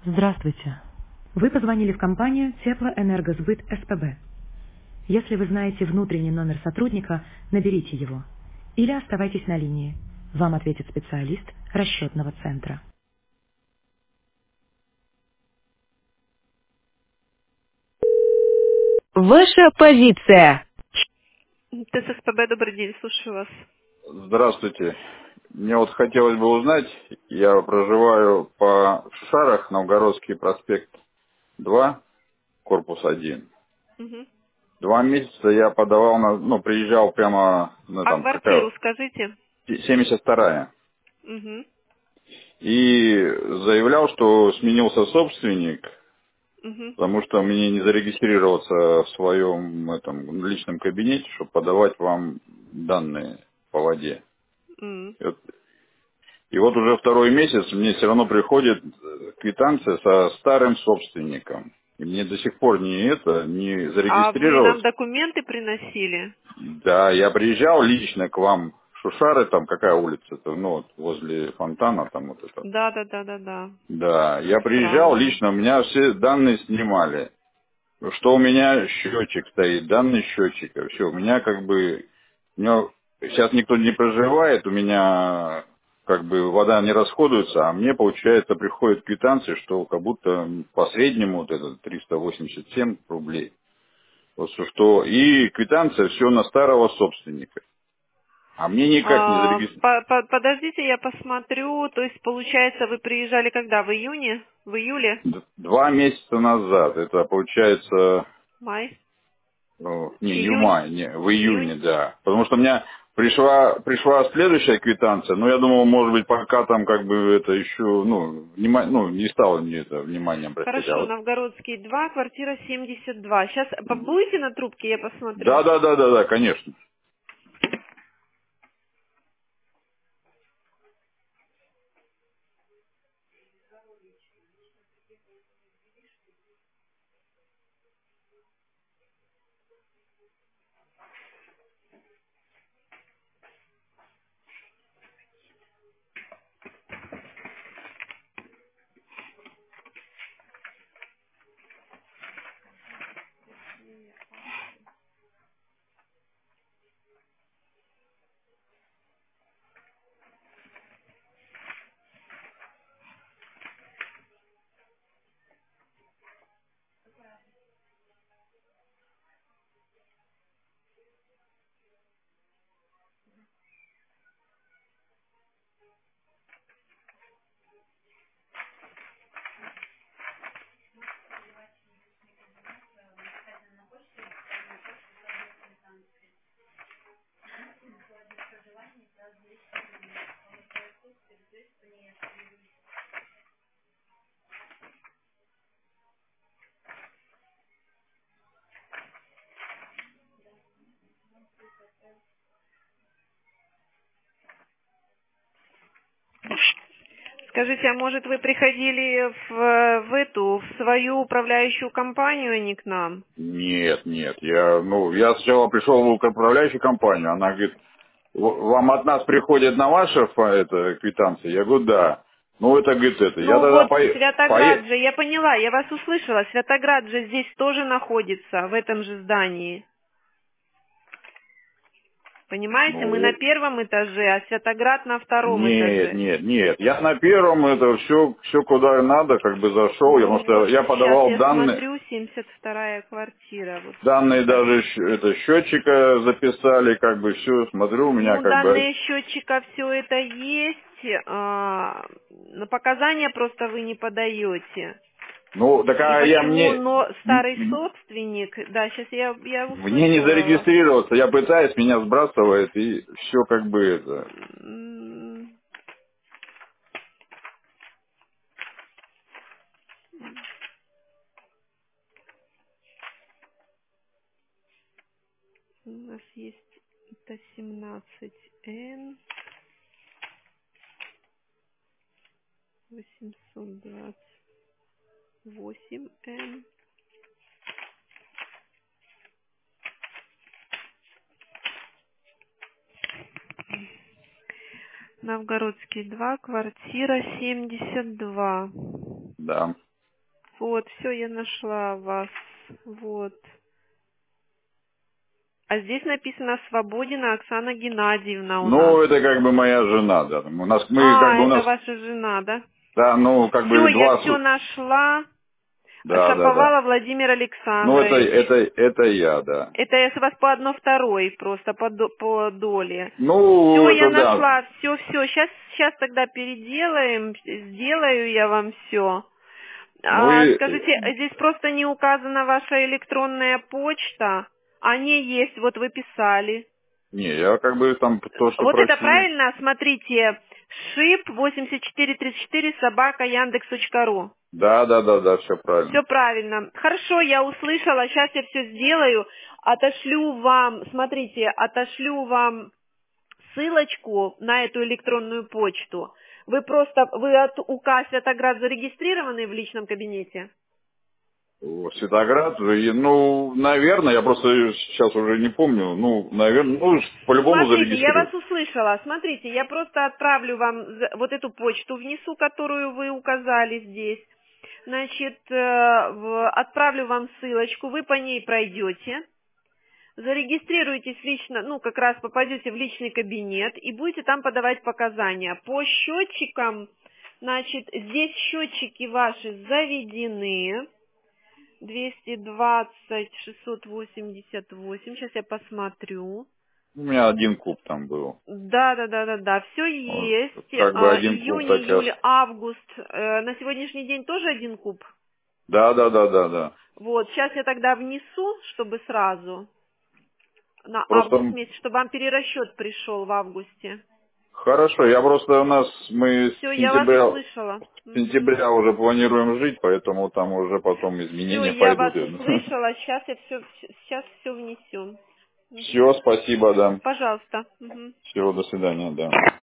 Здравствуйте. Вы позвонили в компанию Теплоэнергосбыт СПБ. Если вы знаете внутренний номер сотрудника, наберите его. Или оставайтесь на линии. Вам ответит специалист расчетного центра. Ваша позиция. ТССПБ, добрый день, слушаю вас. Здравствуйте. Мне вот хотелось бы узнать, я проживаю по Шушарах, Новгородский проспект 2, корпус 1. Мгм. 2 месяца я подавал, приезжал прямо, А квартиру скажите? 72-я. Угу. И заявлял, что сменился собственник, Угу. потому что мне не зарегистрироваться в своем этом личном кабинете, чтобы подавать вам данные по воде. И вот уже второй месяц мне все равно приходит квитанция со старым собственником. И мне до сих пор не А вы нам зарегистрировался. документы приносили? Да, я приезжал лично к вам в Шушары, там какая улица-то, ну вот возле фонтана там вот это. Да, да, да, да, да. Да, я приезжал Странно. лично, у меня все данные снимали. Что у меня счетчик стоит, данные счетчика, все, у меня как бы, у меня сейчас никто не проживает, у меня как бы вода не расходуется, а мне, получается, приходит квитанция, что как будто по среднему вот это 387 рублей. Вот что, и квитанция все на старого собственника. А мне никак не зарегистрировать. Подождите, я посмотрю. То есть, получается, вы приезжали когда? В июне? В июле? 2 месяца назад, это получается. Май? Ну, не в Июнь? мае, не, в июне, Июнь? да. Потому что у меня пришла следующая квитанция, но я думал, может быть, пока там как бы это еще, не стало мне это вниманием обращать. А Хорошо, вот, Новгородский 2, квартира 72. Сейчас побудете на трубке, я посмотрю. да, конечно. Скажите, а может вы приходили в свою управляющую компанию, а не к нам? Нет, я сначала пришел в управляющую компанию, она говорит, вам от нас приходит на ваши это, квитанции? Я говорю, да. Ну, это, говорит, это. Я Ну тогда вот Святоград же, я поняла, я вас услышала. Святоград же здесь тоже находится, в этом же здании. Понимаете, мы на ну, первом этаже, а Святоград на втором нет, этаже. нет, нет. Я на первом это все куда надо, как бы зашел, потому Ну что вот я сейчас подавал я данные, смотрю, 72-я квартира. Вот данные так. даже это счетчика записали, как бы все, смотрю, у меня Ну, как бы, данные счетчика, все это есть. На показания просто вы не подаете. ну, так И а я почему, но старый собственник, да, сейчас я мне не услышала вас. зарегистрироваться, я пытаюсь, меня сбрасывает, и все как бы это. М, У нас есть это 17Н, 828Н. Новгородский 2, квартира 72. Да. Вот, все, я нашла вас. Вот. А здесь написано Свободина Оксана Геннадьевна у нас. Ну, это как бы моя жена, да. А, это ваша жена, да? да, ну, как Все, бы я все нашла. Да, да, да. Шаповалов Владимир Ну, Александрович. это я, да. Это я с вас по 1/2 просто по доле. Все, Ну, я это да. нашла, все. Сейчас тогда переделаем, сделаю я вам все. Ну и, Скажите, здесь просто не указана ваша электронная почта. А не есть, вот вы писали. не, я как бы там то, что Вот это просили. правильно, смотрите, шип 8434 собака яндекс.ру. Да, да, да, да, все Все правильно. правильно. Хорошо, я услышала, сейчас я все сделаю. Отошлю вам, смотрите, отошлю вам ссылочку на эту электронную почту. Вы от УК Святоград зарегистрированы в личном кабинете? Светоград, ну, наверное, я просто сейчас уже не помню. Ну, наверное, ну, по-любому Смотрите, я зарегистрирую. вас услышала. Смотрите, я просто отправлю вам вот эту почту внизу, которую вы указали здесь. Значит, отправлю вам ссылочку, вы по ней пройдете, зарегистрируетесь лично, ну, как раз попадете в личный кабинет и будете там подавать показания. По счетчикам, значит, здесь счетчики ваши заведены. 220 688. Сейчас я посмотрю. У меня один куб там был. Да. Все Вот, есть. как бы один куб, Июнь, так и июль, август. На сегодняшний день тоже один куб. Да, да, да, да, да. Вот, сейчас я тогда внесу, чтобы сразу на август Просто месяц, чтобы вам перерасчет пришел в августе. хорошо, я просто мы Все, с я вас услышала. сентября уже планируем жить, поэтому там уже потом Все, изменения я пойдут. вас услышала. Сейчас все внесем. Все, спасибо, да. Пожалуйста. Мгм. Всего, до свидания, да.